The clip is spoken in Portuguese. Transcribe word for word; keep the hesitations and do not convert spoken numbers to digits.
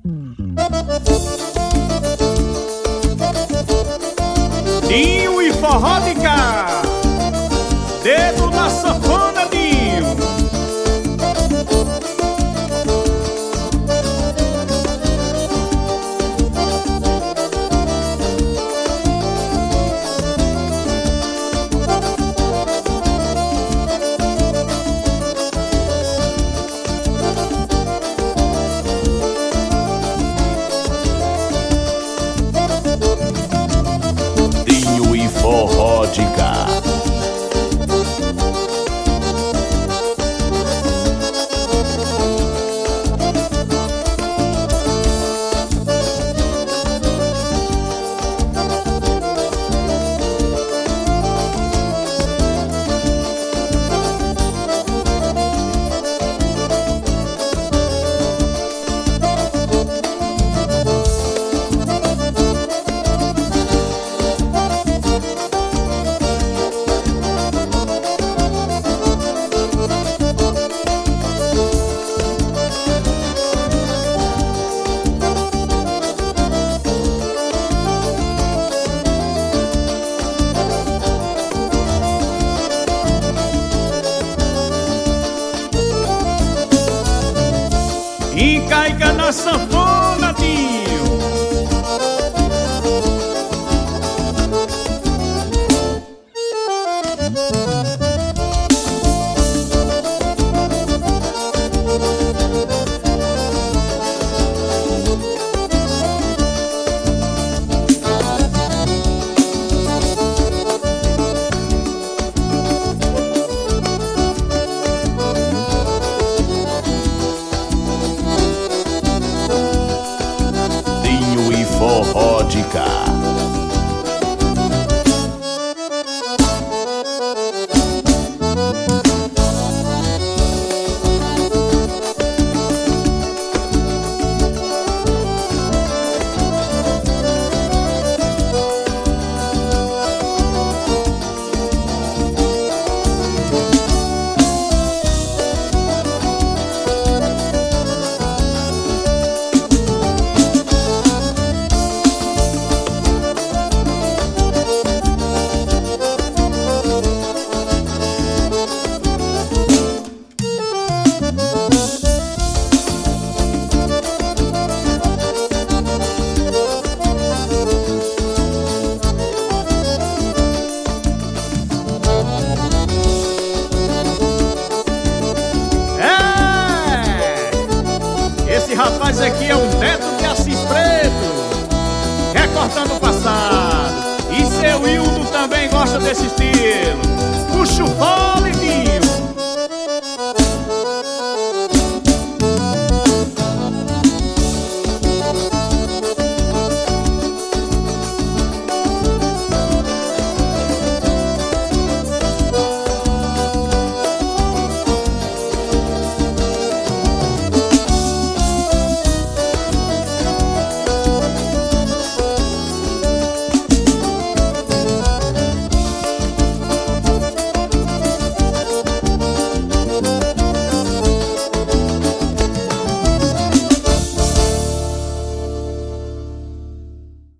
Dinho e forró de cá, dedo na sanfona, Dinho. Forró de cá. Encaica na sanfona, Dinho. Forró de cá. Esse rapaz aqui é um neto de Assis Preto, recortando o passado. E seu Hildo também gosta desse estilo. Puxa o fole,